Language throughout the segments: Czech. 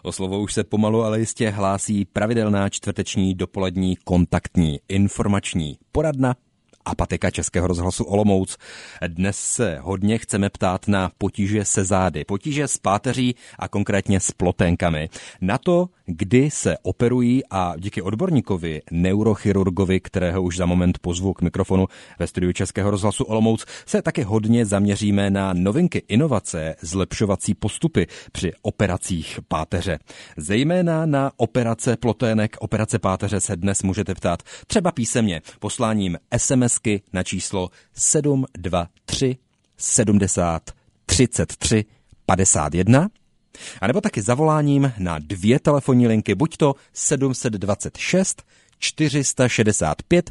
O slovo už se pomalu, ale jistě hlásí pravidelná čtvrteční dopolední kontaktní informační poradna Apatika Českého rozhlasu Olomouc. Dnes se hodně chceme ptát na potíže se zády, potíže s páteří a konkrétně s ploténkami. Na to, kdy se operují a díky odborníkovi, neurochirurgovi, kterého už za moment pozvu k mikrofonu ve studiu Českého rozhlasu Olomouc, se taky hodně zaměříme na novinky, inovace, zlepšovací postupy při operacích páteře. Zejména na operace plotének, operace páteře se dnes můžete ptát třeba písemně posláním SMSky na číslo 723 70 33 51 a nebo taky zavoláním na 2 telefonní linky, buď to 726 465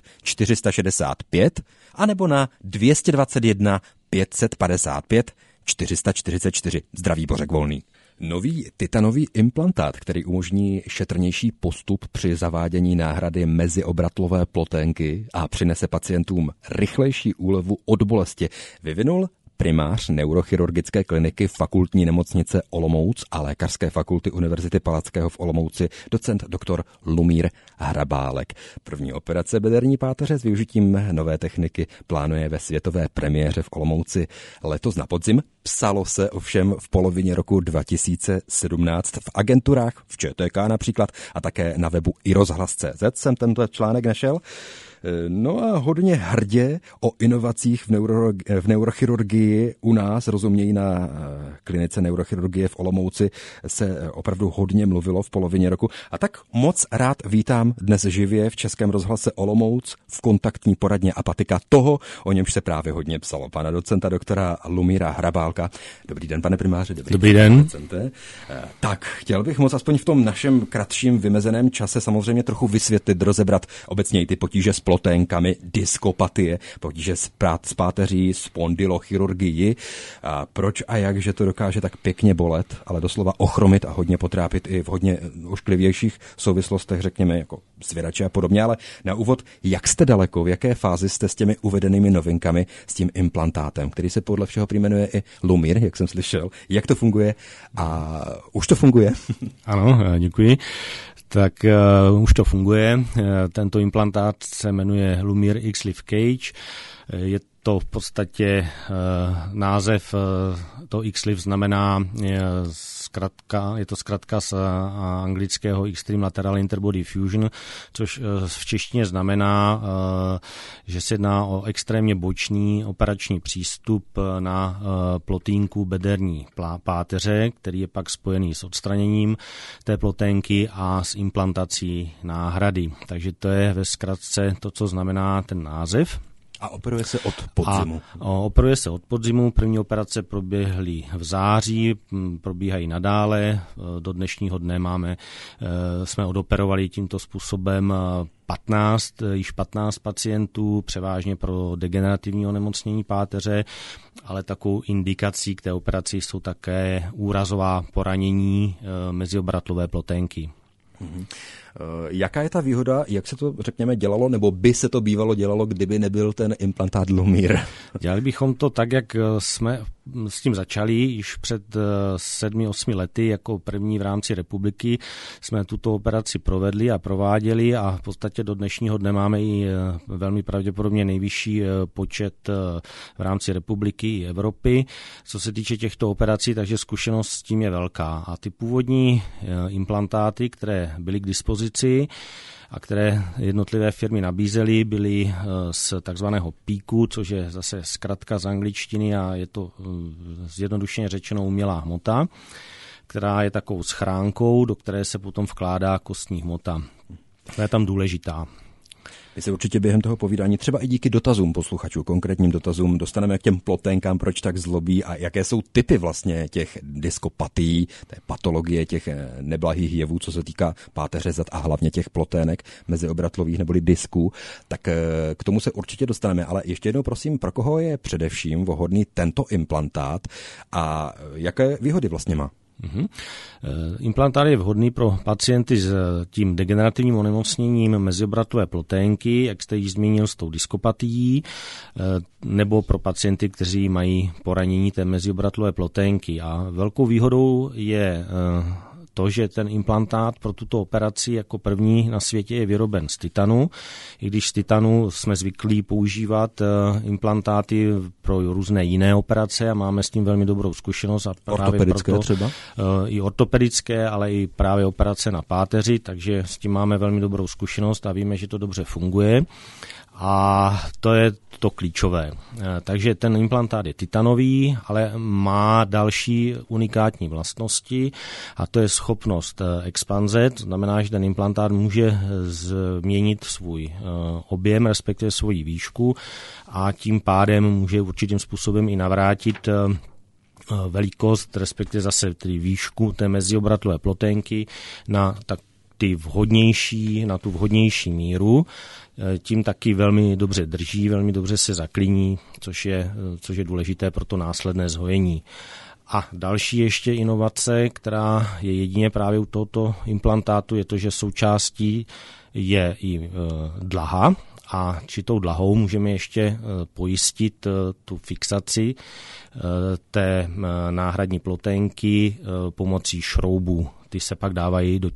465 a nebo na 221 555 444. Zdraví Bořek Volný. Nový titanový implantát, který umožní šetrnější postup při zavádění náhrady meziobratlové ploténky a přinese pacientům rychlejší úlevu od bolesti, vyvinul primář neurochirurgické kliniky Fakultní nemocnice Olomouc a Lékařské fakulty Univerzity Palackého v Olomouci docent doktor Lumír Hrabálek. První operace bederní páteře s využitím nové techniky plánuje ve světové premiéře v Olomouci letos na podzim. Psalo se ovšem v polovině roku 2017 v agenturách, v ČTK například a také na webu iRozhlas.cz jsem tento článek našel. No a hodně hrdě o inovacích v neurochirurgii u nás, rozumějí na klinice neurochirurgie v Olomouci, se opravdu hodně mluvilo v polovině roku. A tak moc rád vítám dnes živě v Českém rozhlase Olomouc v kontaktní poradně Apatika toho, o němž se právě hodně psalo, pana docenta doktora Lumíra Hrabálka. Dobrý den, pane primáře. Dobrý den. Docente. Tak, chtěl bych moc aspoň v tom našem kratším vymezeném čase samozřejmě trochu vysvětlit, rozebrat obecně ty potíže s ploténkami, diskopatie, potíže s páteří, spondylochirurgii. A proč a jak, že to dokáže tak pěkně bolet, ale doslova ochromit a hodně potrápit i v hodně ošklivějších souvislostech, řekněme, jako zvědače a podobně. Ale na úvod, jak jste daleko, v jaké fázi jste s těmi uvedenými novinkami, s tím implantátem, který se podle všeho jmenuje i Lumír, jak jsem slyšel. Jak to funguje? A už to funguje? Ano, děkuji. Tak už to funguje. Tento implantát se jmenuje Lumír X-Lift Cage. Je to v podstatě název, to X-Lift znamená je to zkratka z anglického Extreme Lateral Interbody Fusion, což v češtině znamená, že se jedná o extrémně bočný operační přístup na plotínku bederní páteře, který je pak spojený s odstraněním té ploténky a s implantací náhrady. Takže to je ve zkratce to, co znamená ten název. A operuje se od podzimu? Operuje se od podzimu. První operace proběhly v září, probíhají nadále. Do dnešního dne jsme odoperovali tímto způsobem 15 pacientů, převážně pro degenerativní onemocnění páteře, ale takovou indikací k té operaci jsou také úrazová poranění meziobratlové ploténky. Jaká je ta výhoda, jak se to, řekněme, dělalo, nebo by se to bývalo dělalo, kdyby nebyl ten implantát Lumír? Dělali bychom to tak, jak jsme s tím začali již před 7-8 lety, jako první v rámci republiky jsme tuto operaci provedli a prováděli a v podstatě do dnešního dne máme i velmi pravděpodobně nejvyšší počet v rámci republiky i Evropy. Co se týče těchto operací, takže zkušenost s tím je velká. A ty původní implantáty, které byly k dispozici a které jednotlivé firmy nabízely, byly z takzvaného PICu, což je zase zkratka z angličtiny a je to zjednodušeně řečeno umělá hmota, která je takovou schránkou, do které se potom vkládá kostní hmota. To je tam důležitá. My se určitě během toho povídání třeba i díky dotazům posluchačů, konkrétním dotazům, dostaneme k těm ploténkám, proč tak zlobí a jaké jsou typy vlastně těch diskopatií, té patologie těch neblahých jevů, co se týká páteře zad a hlavně těch plotének meziobratlových neboli disků. Tak k tomu se určitě dostaneme, ale ještě jednou prosím, pro koho je především vhodný tento implantát a jaké výhody vlastně má? Implantát je vhodný pro pacienty s tím degenerativním onemocněním meziobratlové ploténky, jak jste již zmínil, s tou diskopatií, nebo pro pacienty, kteří mají poranění té meziobratlové ploténky. A velkou výhodou je to, že ten implantát pro tuto operaci jako první na světě je vyroben z titanu. I když z titanu jsme zvyklí používat implantáty pro různé jiné operace a máme s tím velmi dobrou zkušenost. A ortopedické proto, třeba? I ortopedické, ale i právě operace na páteři, takže s tím máme velmi dobrou zkušenost a víme, že to dobře funguje. A to je to klíčové. Takže ten implantát je titanový, ale má další unikátní vlastnosti a to je schopnost expanze. To znamená, že ten implantát může změnit svůj objem, respektive svoji výšku a tím pádem může určitým způsobem i navrátit velikost, respektive zase tedy výšku té meziobratlové ploténky na tu vhodnější míru. Tím taky velmi dobře drží, velmi dobře se zaklíní, což je důležité pro to následné zhojení. A další ještě inovace, která je jedině právě u tohoto implantátu, je to, že součástí je i dlaha a tou dlahou můžeme ještě pojistit tu fixaci té náhradní ploténky pomocí šroubů. Ty se pak dávají do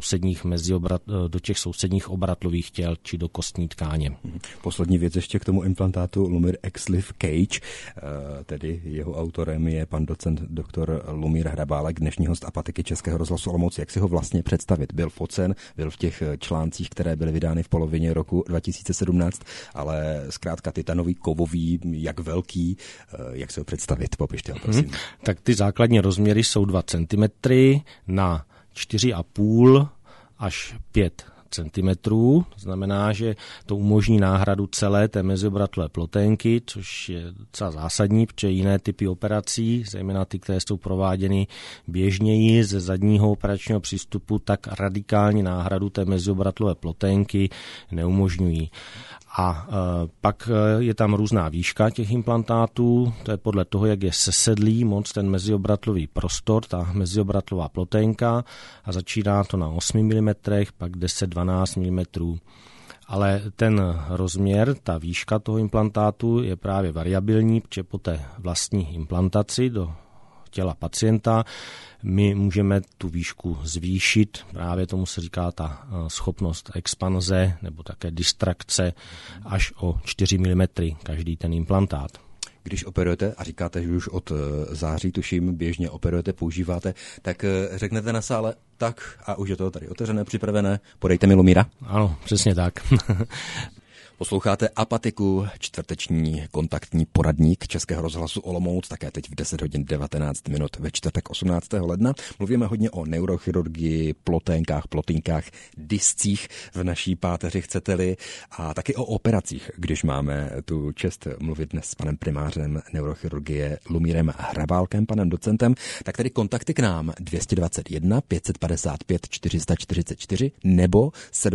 těch sousedních obratlových těl či do kostní tkáně. Poslední věc ještě k tomu implantátu Lumir Exliv Cage, tedy jeho autorem je pan docent doktor Lumír Hrabálek, dnešní host Apatiky Českého rozhlasu Olomouc. Jak si ho vlastně představit? Byl focen, byl v těch článcích, které byly vydány v polovině roku 2017, ale zkrátka titanový, kovový, jak velký, jak se ho představit? Popište ho, prosím. Tak ty základní rozměry jsou 2 cm na 4,5 až 5 centimetrů. To znamená, že to umožní náhradu celé té meziobratlové ploténky, což je docela zásadní, protože jiné typy operací, zejména ty, které jsou prováděny běžněji ze zadního operačního přístupu, tak radikální náhradu té meziobratlové ploténky neumožňují. A pak je tam různá výška těch implantátů, to je podle toho, jak je sesedlý moc ten meziobratlový prostor, ta meziobratlová ploténka a začíná to na 8 mm, pak 10-12 mm. Ale ten rozměr, ta výška toho implantátu je právě variabilní, protože po té vlastní implantaci do těla pacienta my můžeme tu výšku zvýšit, právě tomu se říká ta schopnost expanze nebo také distrakce až o 4 mm každý ten implantát. Když operujete, a říkáte, že už od září, tuším, běžně operujete, používáte, tak řeknete na sále, tak a už je to tady otevřené, připravené, podejte mi Lumíra. Ano, přesně tak. Posloucháte Apatiku, čtvrteční kontaktní poradník Českého rozhlasu Olomouc, také teď v 10 hodin 19 minut ve čtvrtek 18. ledna. Mluvíme hodně o neurochirurgii, ploténkách, discích v naší páteři, chcete-li, a taky o operacích, když máme tu čest mluvit dnes s panem primářem neurochirurgie Lumírem Hrabálkem, panem docentem, tak tedy kontakty k nám 221 555 444 nebo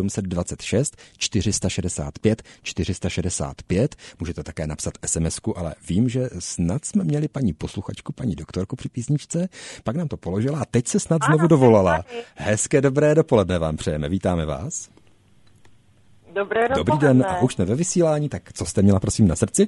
726 465 465. Můžete také napsat SMS-ku, ale vím, že snad jsme měli paní posluchačku, paní doktorku při písničce, pak nám to položila a teď se snad znovu dovolala. Hezké dobré dopoledne vám přejeme, vítáme vás. Dobré dopoledne. Dobrý den a už jsme ve vysílání, tak co jste měla prosím na srdci?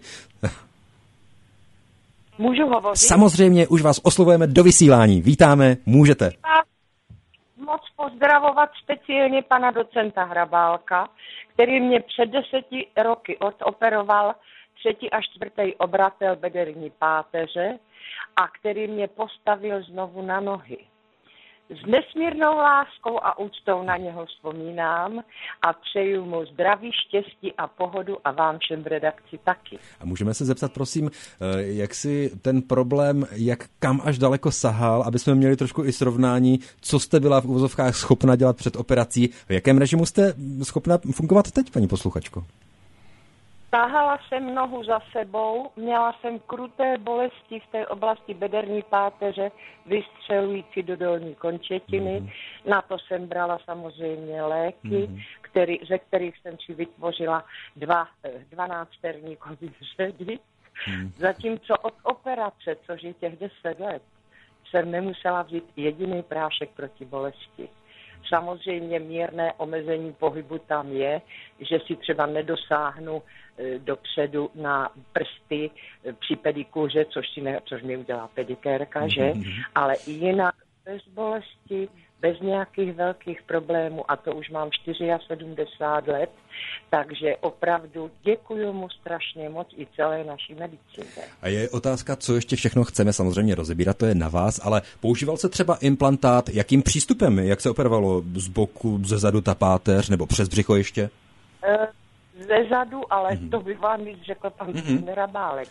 Můžu hovořit? Samozřejmě, už vás oslovujeme do vysílání. Vítáme, můžete. Moc pozdravovat speciálně pana docenta Hrabálka, který mě před 10 roky odoperoval 3. a 4. obratel bederní páteře a který mě postavil znovu na nohy. S nesmírnou láskou a úctou na něho vzpomínám a přeju mu zdraví, štěstí a pohodu a vám všem v redakci taky. A můžeme se zeptat, prosím, jak si ten problém, kam až daleko sahal, aby jsme měli trošku i srovnání, co jste byla v uvozovkách schopna dělat před operací, v jakém režimu jste schopna fungovat teď, paní posluchačko? Tahala jsem nohu za sebou, měla jsem kruté bolesti v té oblasti bederní páteře, vystřelující do dolní končetiny. Na to jsem brala samozřejmě léky, ze kterých jsem si vytvořila 12terníkový ředy. Zatímco od operace, což je těch 10 let, jsem nemusela vzít jediný prášek proti bolesti. Samozřejmě mírné omezení pohybu tam je, že si třeba nedosáhnu dopředu na prsty při pedikuře, což mi udělá pedikérka, že? Ale i jinak bez bolesti, bez nějakých velkých problémů a to už mám 74 let, takže opravdu děkuju mu strašně moc i celé naší medicíně. A je otázka, co ještě všechno chceme samozřejmě rozebírat, to je na vás, ale používal se třeba implantát, jakým přístupem, jak se operovalo, z boku, ze zadu ta páteř nebo přes břicho ještě? Ze zadu, ale to by vám víc řekl pan Hrabálek.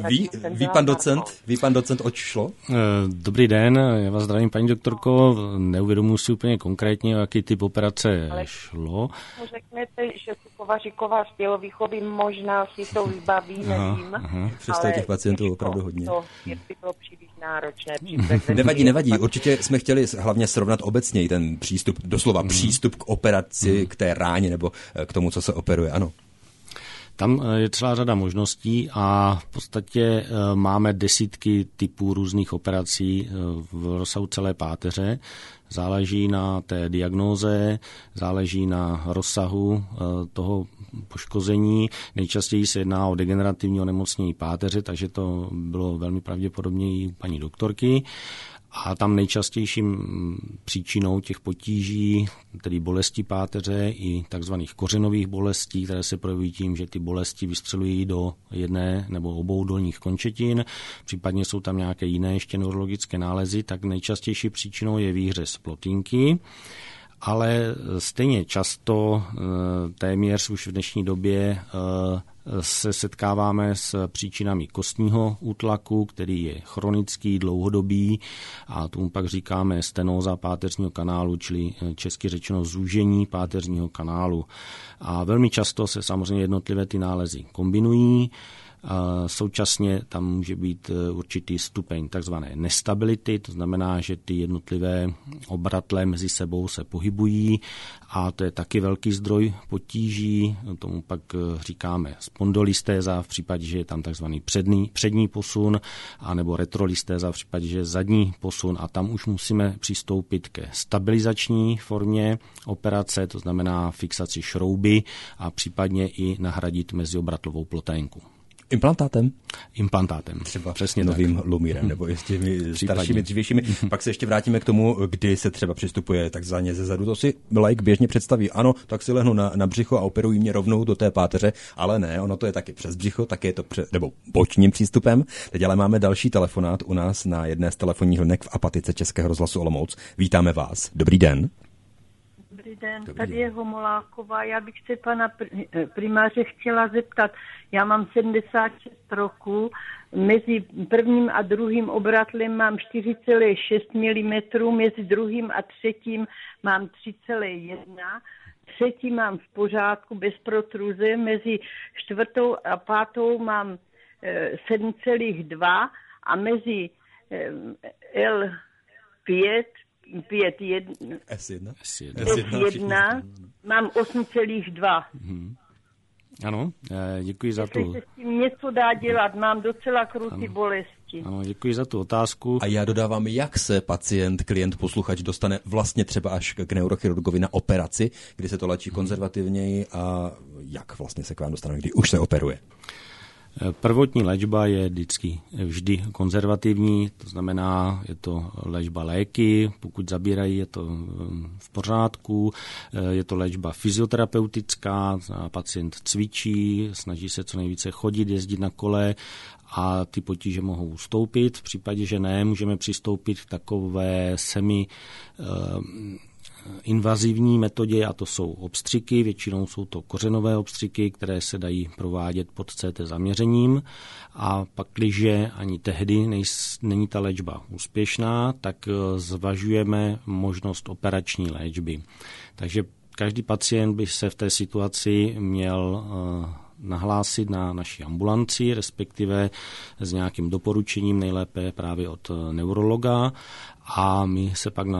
Ví pan docent, oč šlo? Dobrý den, já vás zdravím, paní doktorko. Neuvědomuji si úplně konkrétně, o jaký typ operace šlo. Řeknete, že tu Kovaříková z tělovýchovy možná si to vybaví, nevím. Přesto těch pacientů opravdu hodně. To je bylo příliš náročné. Nevadí. Určitě jsme chtěli hlavně srovnat obecněji ten přístup, doslova přístup k operaci, k té ráně nebo k tomu, co se operuje, ano. Tam je celá řada možností a v podstatě máme desítky typů různých operací v rozsahu celé páteře. Záleží na té diagnóze, záleží na rozsahu toho poškození. Nejčastěji se jedná o degenerativní onemocnění páteře, takže to bylo velmi pravděpodobně i u paní doktorky. A tam nejčastějším příčinou těch potíží, tedy bolesti páteře i takzvaných kořenových bolestí, které se projevují tím, že ty bolesti vystřelují do jedné nebo obou dolních končetin, případně jsou tam nějaké jiné ještě neurologické nálezy, tak nejčastější příčinou je výhřez plotínky. Ale stejně často, téměř už v dnešní době, se setkáváme s příčinami kostního útlaku, který je chronický, dlouhodobý a tomu pak říkáme stenóza páteřního kanálu, čili česky řečeno zúžení páteřního kanálu. A velmi často se samozřejmě jednotlivé ty nálezy kombinují. Současně tam může být určitý stupeň takzvané nestability, to znamená, že ty jednotlivé obratle mezi sebou se pohybují a to je taky velký zdroj potíží, tomu pak říkáme spondylistéza v případě, že je tam takzvaný přední posun, anebo retrolistéza v případě, že je zadní posun a tam už musíme přistoupit ke stabilizační formě operace, to znamená fixaci šrouby a případně i nahradit meziobratlovou ploténku. Implantátem. Třeba přesně novým lumírem, nebo s těmi staršími, dřívějšími. Pak se ještě vrátíme k tomu, kdy se třeba přistupuje takzvaně ze zadu. To si laik běžně představí. Ano, tak si lehnu na břicho a operují mě rovnou do té páteře, ale ne, ono to je taky přes břicho, taky je to nebo bočním přístupem. Teď ale máme další telefonát u nás na jedné z telefonních linek v Apatice Českého rozhlasu Olomouc. Vítáme vás. Dobrý den. Dobrý den, tady je Homoláková. Já bych se pana primáře chtěla zeptat. Já mám 76 roků, mezi prvním a druhým obratlem mám 4,6 mm, mezi druhým a třetím mám 3,1 třetí mám v pořádku bez protruze, mezi čtvrtou a pátou mám 7,2 a mezi L5 S1 mám 8,2. Ano, děkuji za tu. Jestli se s tím něco dá dělat, mám docela kruté bolesti. Ano, děkuji za tu otázku. A já dodávám, jak se klient, posluchač dostane vlastně třeba až k neurochirurgovi na operaci, kdy se to léčí konzervativněji a jak vlastně se k vám dostane, kdy už se operuje? Prvotní léčba je vždy konzervativní, to znamená, je to léčba léky, pokud zabírají, je to v pořádku, je to léčba fyzioterapeutická, pacient cvičí, snaží se co nejvíce chodit, jezdit na kole a ty potíže mohou ustoupit. V případě, že ne, můžeme přistoupit k takové invazivní metodě a to jsou obstřiky, většinou jsou to kořenové obstřiky, které se dají provádět pod CT zaměřením a pakliže ani tehdy není ta léčba úspěšná, tak zvažujeme možnost operační léčby. Takže každý pacient by se v té situaci měl nahlásit na naši ambulanci, respektive s nějakým doporučením, nejlépe právě od neurologa a my se pak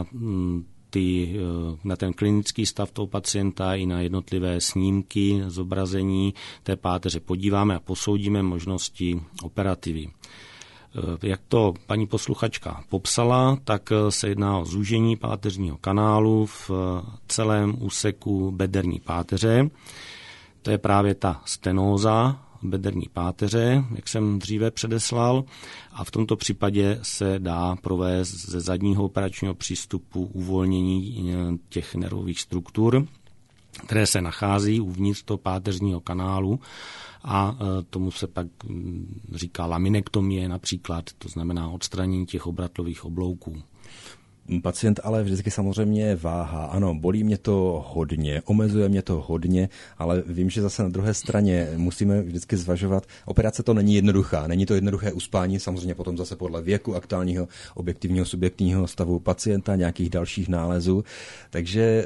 na ten klinický stav toho pacienta i na jednotlivé snímky, zobrazení té páteře podíváme a posoudíme možnosti operativy. Jak to paní posluchačka popsala, tak se jedná o zúžení páteřního kanálu v celém úseku bederní páteře. To je právě ta stenóza bederní páteře, jak jsem dříve předeslal, a v tomto případě se dá provést ze zadního operačního přístupu uvolnění těch nervových struktur, které se nachází uvnitř toho páteřního kanálu, a tomu se pak říká laminektomie například, to znamená odstranění těch obratlových oblouků. Pacient ale vždycky samozřejmě váhá. Ano, bolí mě to hodně, omezuje mě to hodně, ale vím, že zase na druhé straně musíme vždycky zvažovat. Operace to není jednoduchá, není to jednoduché uspání, samozřejmě potom zase podle věku, aktuálního, objektivního, subjektivního stavu pacienta, nějakých dalších nálezů. Takže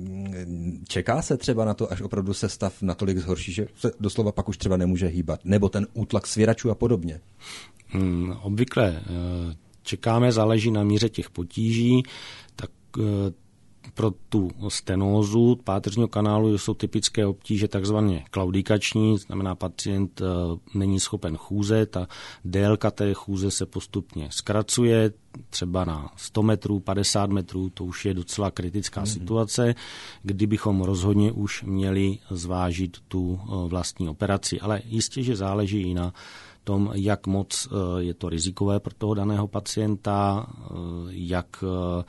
čeká se třeba na to, až opravdu se stav natolik zhorší, že se doslova pak už třeba nemůže hýbat, nebo ten útlak svěračů a podobně. Obvykle čekáme, záleží na míře těch potíží, tak pro tu stenózu páteřního kanálu jsou typické obtíže takzvaně klaudikační, znamená pacient není schopen chůzet a délka té chůze se postupně zkracuje, třeba na 100 metrů, 50 metrů, to už je docela kritická situace, kdy bychom rozhodně už měli zvážit tu vlastní operaci, ale jistě, že záleží i na tom, jak moc je to rizikové pro toho daného pacienta, jak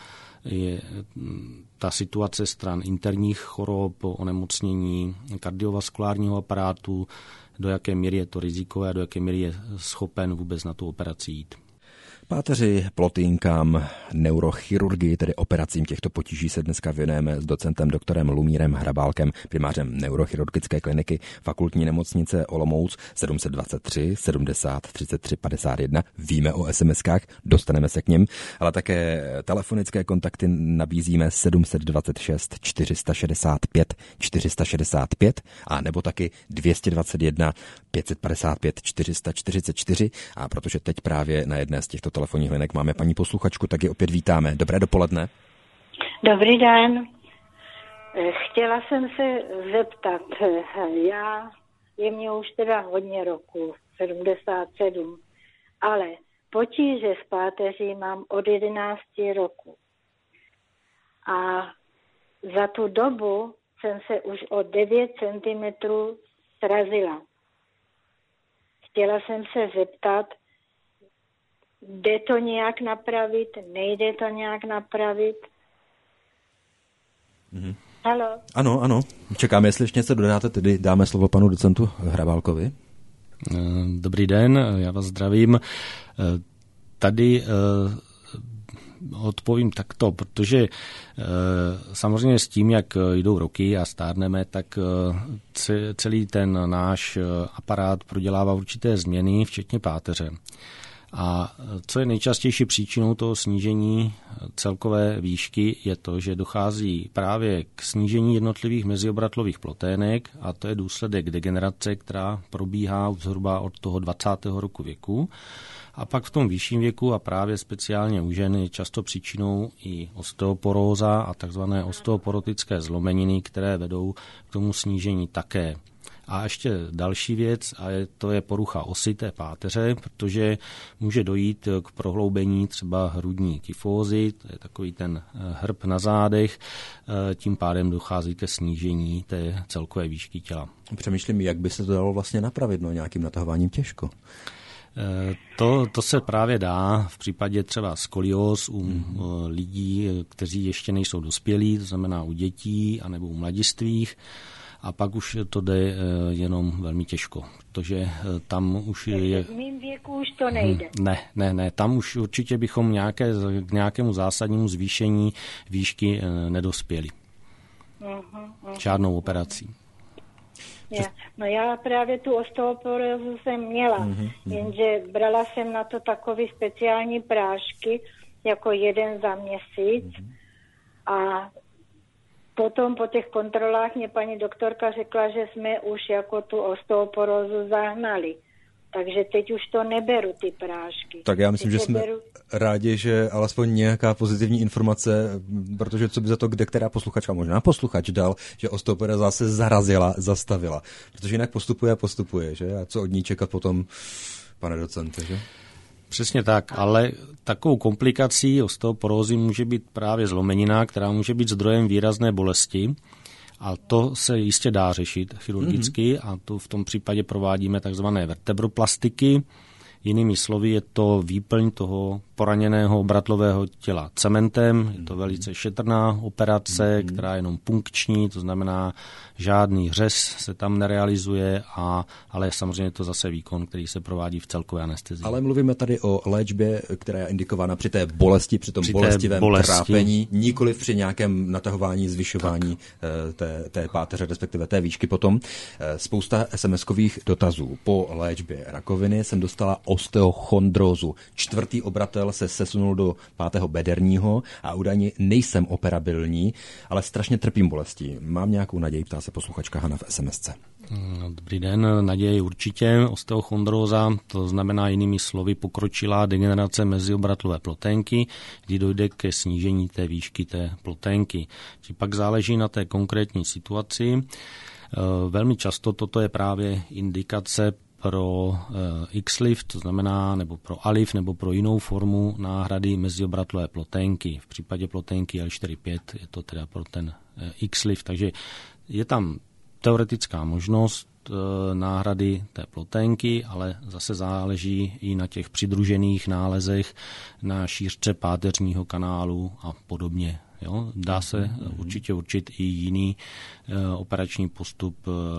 je ta situace stran interních chorob, onemocnění kardiovaskulárního aparátu, do jaké míry je to rizikové a do jaké míry je schopen vůbec na tu operaci jít. Páteři, plotýnkám, neurochirurgii, tedy operacím těchto potíží se dneska věnujeme s docentem doktorem Lumírem Hrabálkem, primářem neurochirurgické kliniky Fakultní nemocnice Olomouc 723 70 33 51. Víme o SMS-kách, dostaneme se k nim, ale také telefonické kontakty nabízíme 726 465 465 a nebo taky 221 555 444. A protože teď právě na jedné z těchto telefonních linek máme paní posluchačku, tak ji opět vítáme. Dobré dopoledne. Dobrý den. Chtěla jsem se zeptat, je mě už teda hodně roku, 77, ale potíže s páteří mám od 11 roku. A za tu dobu jsem se už o 9 cm srazila. Chtěla jsem se zeptat, jde to nějak napravit, nejde to nějak napravit? Haló? Ano. Čekáme, jestli ještě něco dodáte, tedy dáme slovo panu docentu Hrabálkovi. Dobrý den, já vás zdravím. Tady odpovím takto, protože samozřejmě s tím, jak jdou roky a stárneme, tak celý ten náš aparát prodělává určité změny, včetně páteře. A co je nejčastější příčinou toho snížení celkové výšky, je to, že dochází právě k snížení jednotlivých meziobratlových plotének a to je důsledek degenerace, která probíhá zhruba od toho 20. roku věku. A pak v tom vyšším věku a právě speciálně u žen je často příčinou i osteoporóza a takzvané osteoporotické zlomeniny, které vedou k tomu snížení také. A ještě další věc, a to je porucha osy té páteře, protože může dojít k prohloubení třeba hrudní kyfózy, to je takový ten hrb na zádech, tím pádem dochází ke snížení té celkové výšky těla. Přemýšlím, jak by se to dalo vlastně napravit, nějakým natahováním těžko. To se právě dá v případě třeba skolióz u lidí, kteří ještě nejsou dospělí, to znamená u dětí anebo u mladistvých. A pak už to jde jenom velmi těžko, protože tam už je... V mým věku už to nejde. Ne, tam už určitě bychom k nějakému zásadnímu zvýšení výšky nedospěli. Žádnou operací. No já právě tu osteoporózu jsem měla, jenže brala jsem na to takový speciální prášky, jako jeden za měsíc a potom po těch kontrolách mě paní doktorka řekla, že jsme už jako tu osteoporózu zahnali. Takže teď už to neberu, ty prášky. Tak já myslím, že jsme rádi, že alespoň nějaká pozitivní informace, protože co by za to kde která posluchačka, možná posluchač dal, že osteoporóza se zastavila. Protože jinak postupuje, že? A co od ní čekat potom, pane docente, že? Přesně tak, ale takovou komplikací osteoporózy může být právě zlomenina, která může být zdrojem výrazné bolesti A to se jistě dá řešit chirurgicky a to v tom případě provádíme takzvané vertebroplastiky. Jinými slovy je to výplň toho poraněného obratlového těla cementem. Je to velice šetrná operace, která je jenom punkční, to znamená žádný řez se tam nerealizuje, ale samozřejmě to zase výkon, který se provádí v celkové anestezii. Ale mluvíme tady o léčbě, která je indikována při té bolesti, při tom bolestivém trápení, nikoliv při nějakém natahování, zvyšování té páteře, respektive té výšky potom. Spousta SMS-kových dotazů. Po léčbě rakoviny jsem dostala osteochondrózu. 4. obratel se sesunul do 5. bederního a údajně nejsem operabilní, ale strašně trpím bolestí. Mám nějakou naději, ptá se posluchačka Hana v SMSce. Dobrý den, naději určitě. Osteochondróza, to znamená jinými slovy pokročilá degenerace meziobratlové ploténky, kdy dojde ke snížení té výšky té ploténky. Či pak záleží na té konkrétní situaci. Velmi často toto je právě indikace pro XLIF, to znamená, nebo pro ALIF, nebo pro jinou formu náhrady meziobratlové ploténky. V případě ploténky L4-5 je to teda pro ten XLIF, takže je tam teoretická možnost náhrady té ploténky, ale zase záleží i na těch přidružených nálezech na šířce páteřního kanálu a podobně. Jo? Dá se určitě určit i jiný operační postup,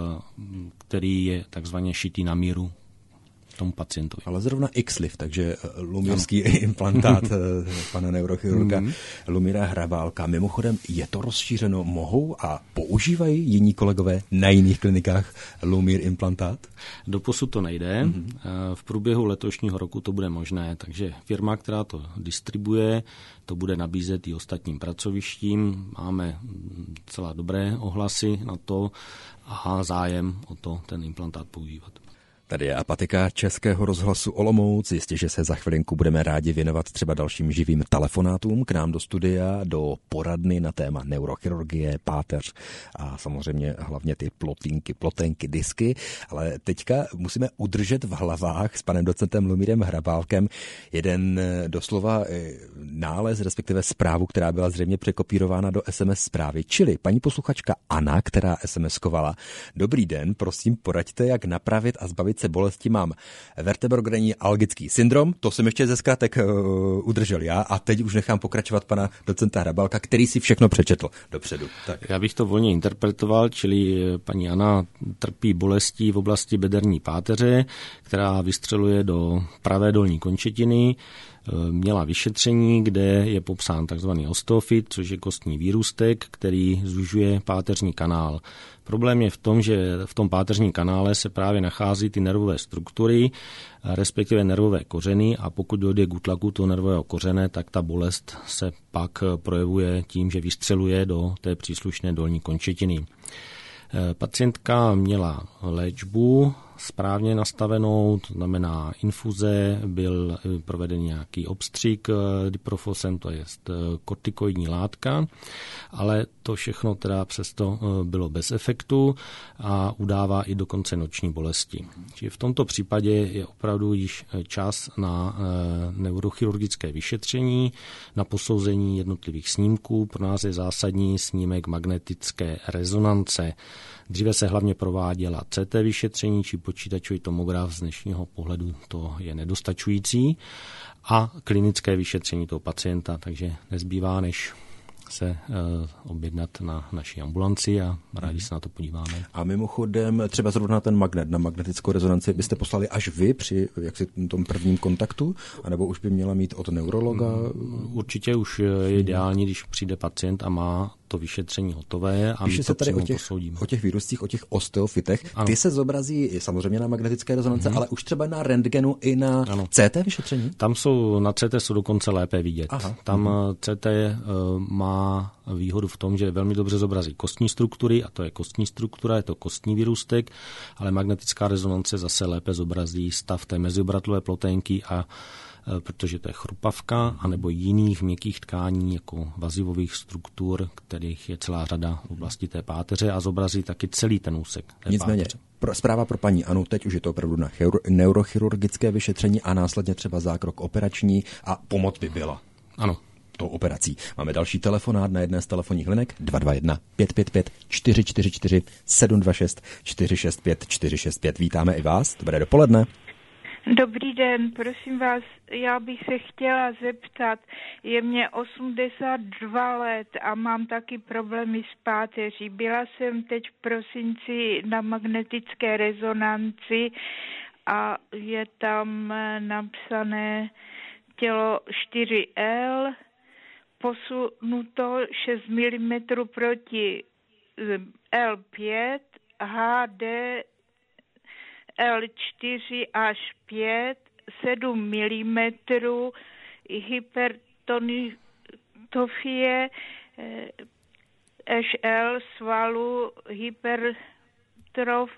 který je takzvaně šitý na míru tomu pacientovi. Ale zrovna XLIF, takže lumírský implantát pana neurochirurga Lumíra Hrabálka. Mimochodem, je to rozšířeno? Mohou a používají jiní kolegové na jiných klinikách lumír implantát? Doposud to nejde. V průběhu letošního roku to bude možné, takže firma, která to distribuje, to bude nabízet i ostatním pracovištím. Máme celá dobré ohlasy na to a zájem o to ten implantát používat. Tady je apatika Českého rozhlasu Olomouc. Jistě, že se za chvilinku budeme rádi věnovat třeba dalším živým telefonátům k nám do studia, do poradny na téma neurochirurgie, páteř a samozřejmě hlavně ty ploténky, disky. Ale teďka musíme udržet v hlavách s panem docentem Lumírem Hrabálkem jeden doslova nález, respektive zprávu, která byla zřejmě překopírována do SMS zprávy. Čili paní posluchačka Anna, která SMS-kovala. Dobrý den, prosím poraďte, jak napravit a zbavit se bolesti. Mám vertebrogrenní algický syndrom, to jsem ještě ze zkratek udržel já a teď už nechám pokračovat pana docenta Hrabálka, který si všechno přečetl dopředu. Tak. Já bych to volně interpretoval, čili paní Anna trpí bolestí v oblasti bederní páteře, která vystřeluje do pravé dolní končetiny. Měla vyšetření, kde je popsán tzv. osteofyt, což je kostní výrůstek, který zužuje páteřní kanál. Problém je v tom, že v tom páteřním kanále se právě nachází ty nervové struktury, respektive nervové kořeny a pokud dojde k útlaku toho nervového kořene, tak ta bolest se pak projevuje tím, že vystřeluje do té příslušné dolní končetiny. Pacientka měla léčbu správně nastavenou, to znamená infuze, byl proveden nějaký obstřik diprofosem, to je kortikoidní látka, ale to všechno teda přesto bylo bez efektu a udává i dokonce noční bolesti. Čili v tomto případě je opravdu již čas na neurochirurgické vyšetření, na posouzení jednotlivých snímků. Pro nás je zásadní snímek magnetické rezonance. Dříve se hlavně prováděla CT vyšetření, či počítačový tomograf, z dnešního pohledu to je nedostačující, a klinické vyšetření toho pacienta, takže nezbývá, než se objednat na naší ambulanci a rádi se na to podíváme. A mimochodem, třeba zrovna ten magnet na magnetickou rezonanci byste poslali až vy při tom prvním kontaktu, anebo už by měla mít od neurologa? Určitě už je ideální, když přijde pacient a má to vyšetření hotové a my to přímo posoudíme. O těch víruscích, o těch osteofytech, ty se zobrazí samozřejmě na magnetické rezonance, ale už třeba na rentgenu i na CT vyšetření? Tam na CT jsou dokonce lépe vidět. Aha. Tam CT má výhodu v tom, že velmi dobře zobrazí kostní struktury, a to je kostní struktura, je to kostní výrůstek, ale magnetická rezonance zase lépe zobrazí stav té meziobratlové ploténky, a protože to je chrupavka, anebo jiných měkkých tkání, jako vazivových struktur, kterých je celá řada v oblasti té páteře, a zobrazí taky celý ten úsek té Nicméně, páteře. Zpráva pro paní Anu, teď už je to opravdu na neurochirurgické vyšetření a následně třeba zákrok operační a pomoc by byla. Ano. tou operací. Máme další telefonát na jedné z telefonních linek 221 555 444 726 465 465. Vítáme i vás. Dobré dopoledne. Dobrý den, prosím vás, já bych se chtěla zeptat, je mě 82 let a mám taky problémy s páteří. Byla jsem teď v prosinci na magnetické rezonanci a je tam napsané tělo 4L, posunuto 6 mm proti L5, HD L4 až 5, 7 mm, hypertonifie HL svalu, hypertrof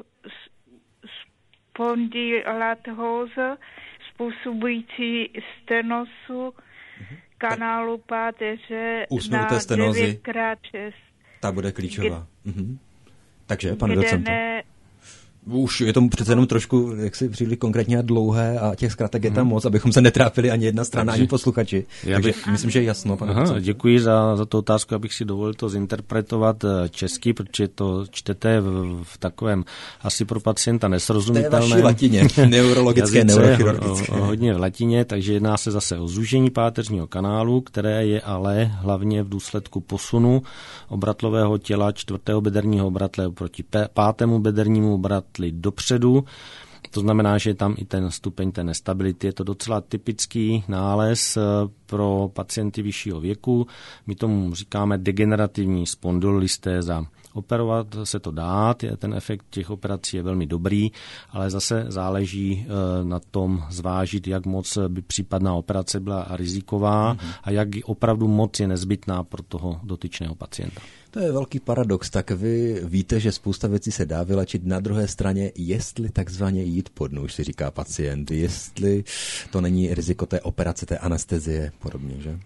spondylatóza způsobující stenosu kanálu páteře na 9x6. Ta bude klíčová. Takže, pane docente. Už je tomu přece jenom trošku, jak si příliš konkrétně a dlouhé a těch zkratek je tam moc, abychom se netrápili ani jedna strana, ani posluchači. Takže myslím, že je jasno, pane docente. Děkuji za tu otázku, abych si dovolil to zinterpretovat česky, protože to čtete v takovém asi pro pacienta nesrozumitelném. To je vaší latině, neurologické, neurochirurgické. Hodně v latině, takže jedná se zase o zúžení páteřního kanálu, které je ale hlavně v důsledku posunu obratlového těla čtvrtého bederního obratle proti pátému bedernímu obratli dopředu. To znamená, že je tam i ten stupeň té nestability. Je to docela typický nález pro pacienty vyššího věku. My tomu říkáme degenerativní spondylolistéza. Operovat se to dá, ten efekt těch operací je velmi dobrý, ale zase záleží na tom zvážit, jak moc by případná operace byla riziková a jak opravdu moc je nezbytná pro toho dotyčného pacienta. To je velký paradox, tak vy víte, že spousta věcí se dá vylečit, na druhé straně, jestli takzvaně jít pod nůž, si říká pacient, jestli to není riziko té operace, té anestezie, podobně, že?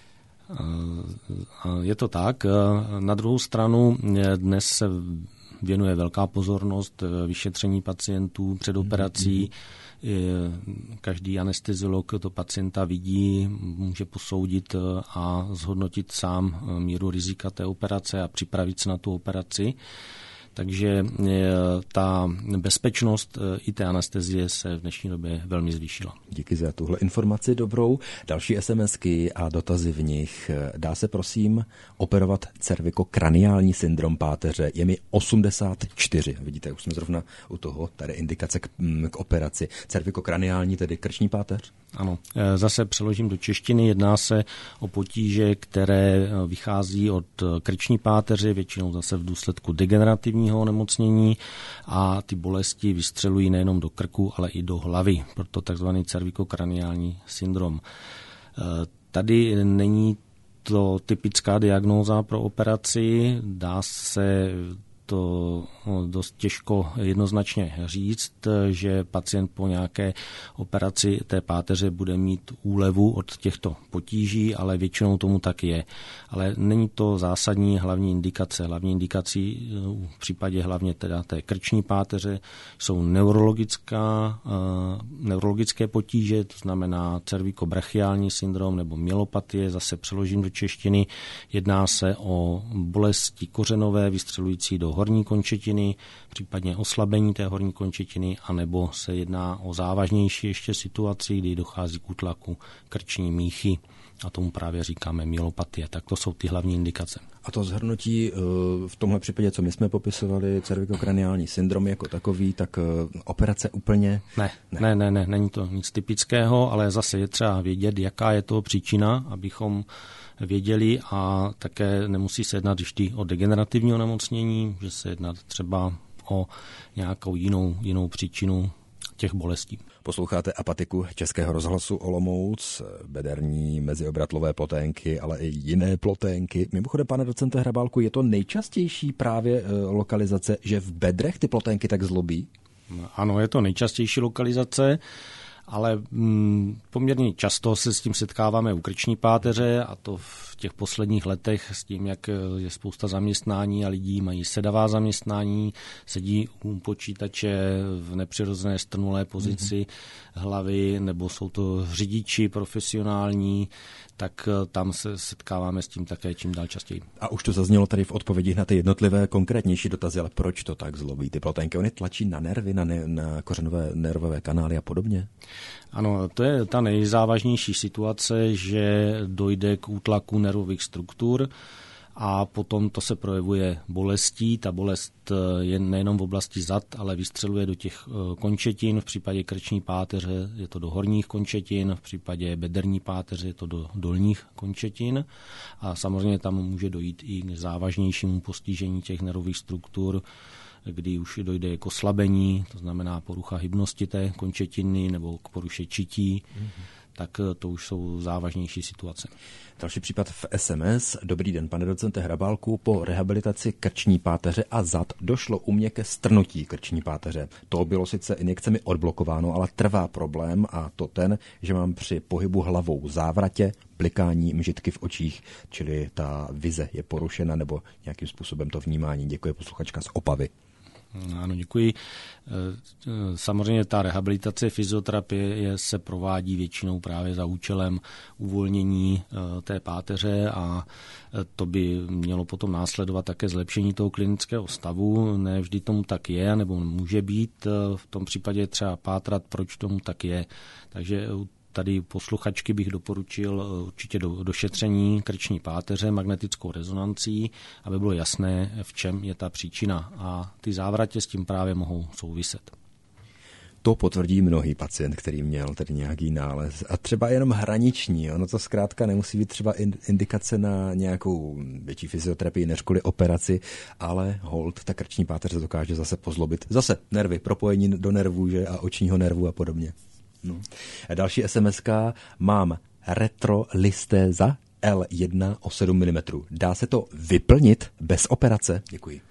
Je to tak. Na druhou stranu dnes se věnuje velká pozornost vyšetření pacientů před operací. Každý anesteziolog to pacienta vidí, může posoudit a zhodnotit sám míru rizika té operace a připravit se na tu operaci. Takže ta bezpečnost i té anestezie se v dnešní době velmi zvýšila. Díky za tuhle informaci dobrou. Další SMSky a dotazy v nich. Dá se prosím operovat cervikokraniální syndrom páteře? Je mi 84. Vidíte, už jsme zrovna u toho, tady indikace k operaci. Cervikokraniální, tedy krční páteř? Ano, zase přeložím do češtiny. Jedná se o potíže, které vychází od krční páteře, většinou zase v důsledku degenerativního onemocnění a ty bolesti vystřelují nejenom do krku, ale i do hlavy, proto takzvaný cervikokraniální syndrom. Tady není to typická diagnóza pro operaci, dá se to dost těžko jednoznačně říct, že pacient po nějaké operaci té páteře bude mít úlevu od těchto potíží, ale většinou tomu tak je. Ale není to zásadní hlavní indikace. Hlavní indikací v případě hlavně teda té krční páteře jsou neurologické potíže, to znamená cervikobrachiální syndrom nebo myelopatie, zase přeložím do češtiny. Jedná se o bolesti kořenové vystřelující do horní končetiny, případně oslabení té horní končetiny, anebo se jedná o závažnější ještě situaci, kdy dochází k útlaku krční míchy a tomu právě říkáme myelopatie. Tak to jsou ty hlavní indikace. A to shrnutí v tomhle případě, co my jsme popisovali, cervikokraniální syndrom jako takový, tak operace úplně? Ne, není to nic typického, ale zase je třeba vědět, jaká je toho příčina, abychom věděli, a také nemusí se jednat vždy o degenerativní onemocnění, může se jednat třeba o nějakou jinou příčinu těch bolestí. Posloucháte Apatiku Českého rozhlasu Olomouc, bederní meziobratlové ploténky, ale i jiné ploténky. Mimochodem, pane docente Hrabálku, je to nejčastější právě lokalizace, že v bedrech ty ploténky tak zlobí? Ano, je to nejčastější lokalizace, ale poměrně často se s tím setkáváme u krční páteře, a to v těch posledních letech s tím, jak je spousta zaměstnání a lidí mají sedavá zaměstnání, sedí u počítače v nepřirozené strnulé pozici hlavy, nebo jsou to řidiči profesionální, tak tam se setkáváme s tím také čím dál častěji. A už to zaznělo tady v odpovědích na ty jednotlivé konkrétnější dotazy, ale proč to tak zlobí? Ty ploténky, oni tlačí na nervy, na kořenové nervové kanály a podobně? Ano, to je ta nejzávažnější situace, že dojde k útlaku nervových struktur a potom to se projevuje bolestí. Ta bolest je nejenom v oblasti zad, ale vystřeluje do těch končetin. V případě krční páteře je to do horních končetin, v případě bederní páteře je to do dolních končetin. A samozřejmě tam může dojít i k závažnějšímu postižení těch nervových struktur, kdy už dojde k oslabení, to znamená porucha hybnosti té končetiny nebo k poruše čití, tak to už jsou závažnější situace. Další případ v SMS. Dobrý den, pane docente Hrabálku. Po rehabilitaci krční páteře a zad došlo u mě ke strnutí krční páteře. To bylo sice injekcemi odblokováno, ale trvá problém, a to ten, že mám při pohybu hlavou závratě, blikání, mžitky v očích, čili ta vize je porušena nebo nějakým způsobem to vnímání. Děkuji, posluchačka z Opavy. Ano, děkuji. Samozřejmě ta rehabilitace, fyzioterapie se provádí většinou právě za účelem uvolnění té páteře a to by mělo potom následovat také zlepšení toho klinického stavu. Ne vždy tomu tak je, nebo může být. V tom případě třeba pátrat, proč tomu tak je. Takže tady posluchačky bych doporučil určitě došetření krční páteře magnetickou rezonancí, aby bylo jasné, v čem je ta příčina. A ty závratě s tím právě mohou souviset. To potvrdí mnohý pacient, který měl tedy nějaký nález. A třeba jenom hraniční. Ono to zkrátka nemusí být třeba indikace na nějakou větší fyzioterapii než kvůli operaci, ale hold, ta krční páteř se dokáže zase pozlobit. Zase nervy, propojení do nervů, že, a očního nervu a podobně. No. Další SMS-ka. Mám retrolistéza L1 o 7 mm. Dá se to vyplnit bez operace? Děkuji.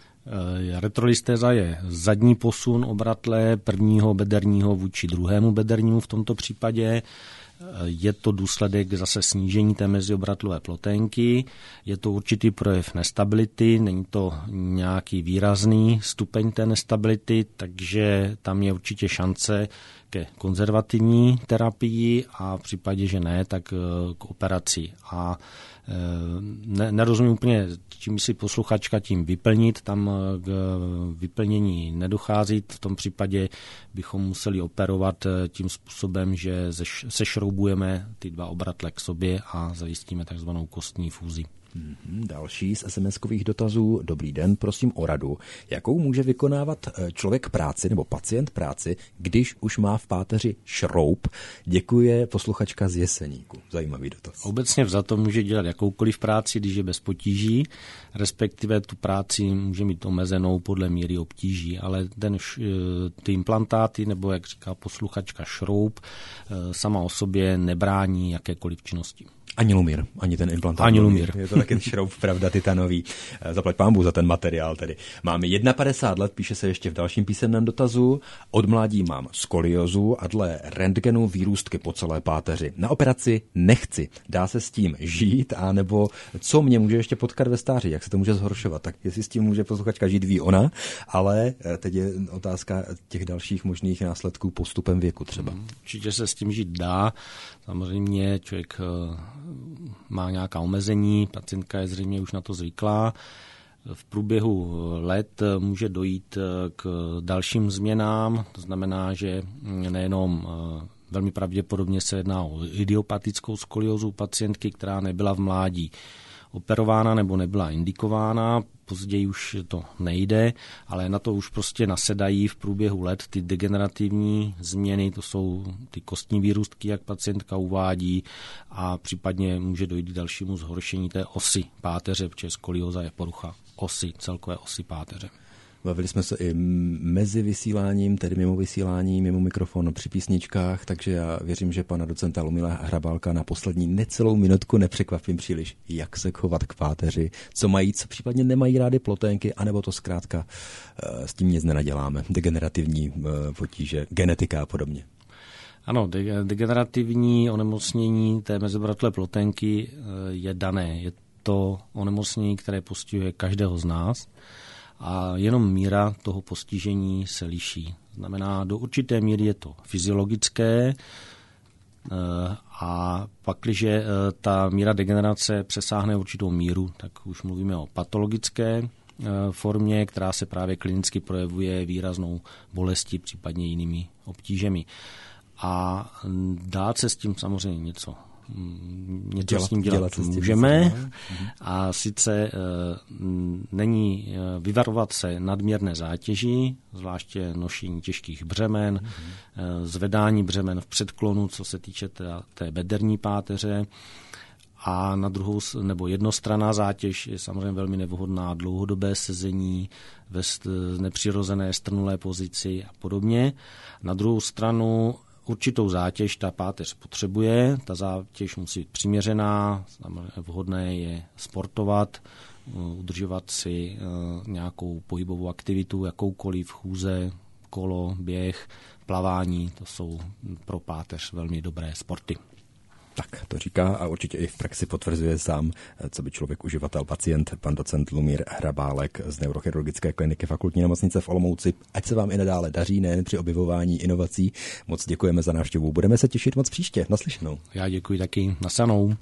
Retrolistéza je zadní posun obratle prvního bederního vůči druhému bedernímu v tomto případě. Je to důsledek zase snížení té meziobratlové ploténky, je to určitý projev nestability, není to nějaký výrazný stupeň té nestability, takže tam je určitě šance ke konzervativní terapii a v případě, že ne, tak k operaci. A nerozumím úplně, čím si posluchačka tím vyplnit, tam k vyplnění nedochází. V tom případě bychom museli operovat tím způsobem, že sešroubujeme ty dva obratle k sobě a zajistíme takzvanou kostní fúzi. Další z SMS-kových dotazů. Dobrý den, prosím o radu. Jakou může vykonávat člověk práci nebo pacient práci, když už má v páteři šroub? Děkuje posluchačka z Jeseníku. Zajímavý dotaz. Obecně vzato může dělat jakoukoliv práci, když je bez potíží, respektive tu práci může mít omezenou podle míry obtíží, ale ty implantáty, nebo jak říká posluchačka šroub, sama o sobě nebrání jakékoliv činnosti. Ani lumír, ani ten implantát. Ani lumír. Je to taky šroub, pravda, titanový. Zaplať pánbůh za ten materiál tedy. Mám 51 let, píše se ještě v dalším písemném dotazu. Od mládí mám skoliozu a dle rentgenu výrůstky po celé páteři. Na operaci nechci. Dá se s tím žít, anebo co mě může ještě potkat ve stáří? Jak se to může zhoršovat? Tak jestli s tím může posluchačka žít, ví ona, ale teď je otázka těch dalších možných následků postupem věku třeba. Určitě se s tím žít dá. Samozřejmě člověk má nějaká omezení, pacientka je zřejmě už na to zvyklá. V průběhu let může dojít k dalším změnám, to znamená, že nejenom velmi pravděpodobně se jedná o idiopatickou skoliózu pacientky, která nebyla v mládí operována nebo nebyla indikována, později už to nejde, ale na to už prostě nasedají v průběhu let ty degenerativní změny, to jsou ty kostní výrůstky, jak pacientka uvádí, a případně může dojít k dalšímu zhoršení té osy páteře, protože skolióza je porucha osy, celkové osy páteře. Bavili jsme se i mezi vysíláním, tedy mimo vysílání, mimo mikrofon při písničkách, takže já věřím, že pana docenta Lumila Hrabálka na poslední necelou minutku nepřekvapím příliš, jak se chovat k páteři, co mají, co případně nemají rády ploténky, anebo to zkrátka s tím nic nenaděláme, degenerativní potíže, genetika a podobně. Ano, degenerativní onemocnění té meziobratlé ploténky je dané. Je to onemocnění, které postihuje každého z nás a jenom míra toho postižení se liší. Znamená, do určité míry je to fyziologické a pakliže ta míra degenerace přesáhne určitou míru, tak už mluvíme o patologické formě, která se právě klinicky projevuje výraznou bolestí, případně jinými obtížemi. A dát se s tím samozřejmě něco s tím dělat můžeme. A sice není vyvarovat se nadměrné zátěži, zvláště nošení těžkých břemen, zvedání břemen v předklonu, co se týče té bederní páteře. A na druhou, nebo jednostranná zátěž je samozřejmě velmi nevhodná, dlouhodobé sezení ve nepřirozené strnulé pozici a podobně. Na druhou stranu určitou zátěž ta páteř potřebuje, ta zátěž musí být přiměřená, vhodné je sportovat, udržovat si nějakou pohybovou aktivitu, jakoukoliv, chůze, kolo, běh, plavání, to jsou pro páteř velmi dobré sporty. Tak to říká a určitě i v praxi potvrzuje sám, co by člověk, uživatel, pacient, pan docent Lumír Hrabálek z neurochirurgické kliniky Fakultní nemocnice v Olomouci. Ať se vám i nadále daří, nejen při objevování inovací. Moc děkujeme za návštěvu. Budeme se těšit moc příště. Naslyšenou. Já děkuji taky. Nasanou.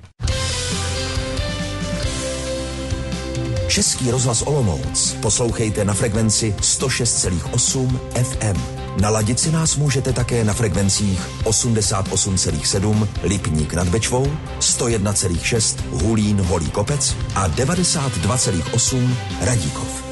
Český rozhlas Olomouc poslouchejte na frekvenci 106,8 FM. Naladit si nás můžete také na frekvencích 88,7 Lipník nad Bečvou, 101,6 Hulín Holý Kopec a 92,8 Radíkov.